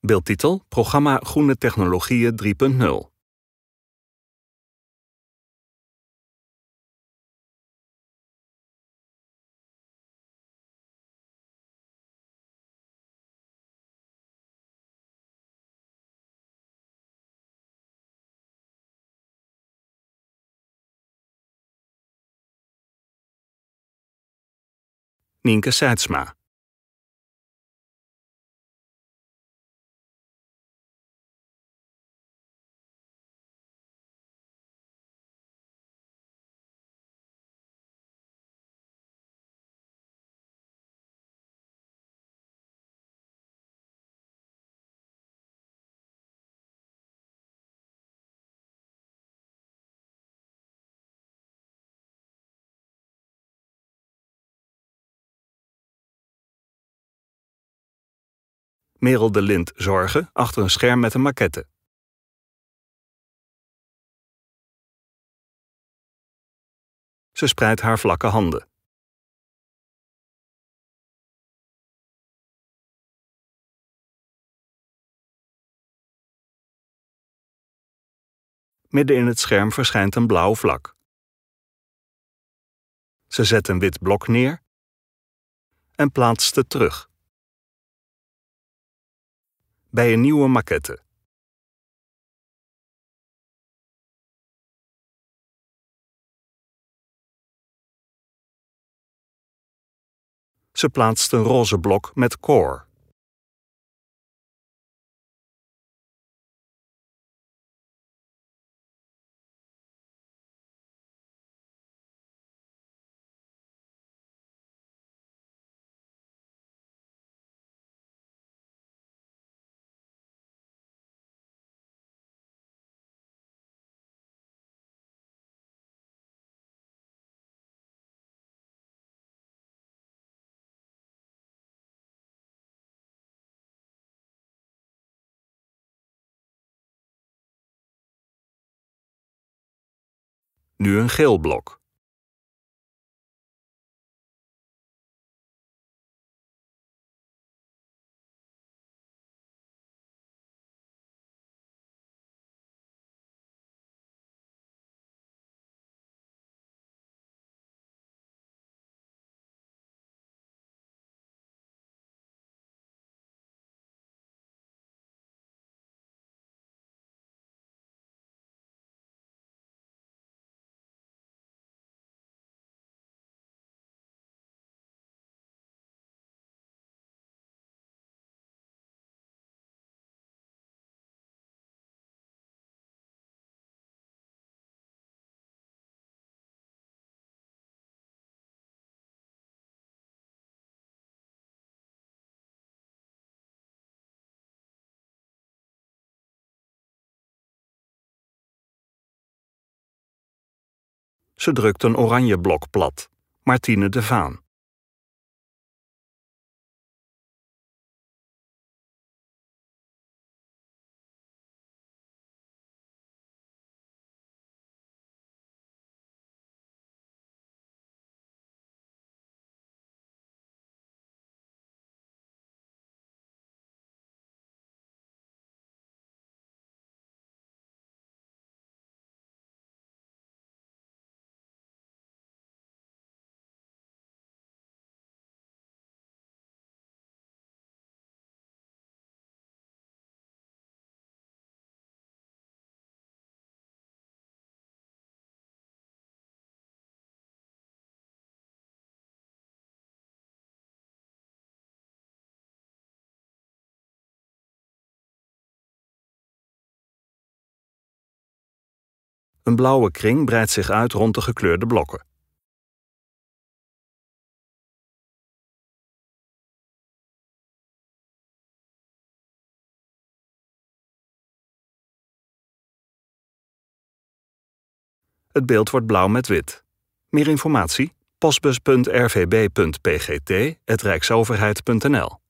Beeldtitel: Programma Groene Technologieën 3.0. Nienke Seidsma. Merel de Lind Zorgen achter een scherm met een maquette. Ze spreidt haar vlakke handen. Midden in het scherm verschijnt een blauw vlak. Ze zet een wit blok neer en plaatst het terug. Bij een nieuwe maquette. Ze plaatst een roze blok met core. Nu een geel blok. Ze drukt een oranje blok plat. Martine de Vaan. Een blauwe kring breidt zich uit rond de gekleurde blokken. Het beeld wordt blauw met wit. Meer informatie? postbus.rvb.pgt@rijksoverheid.nl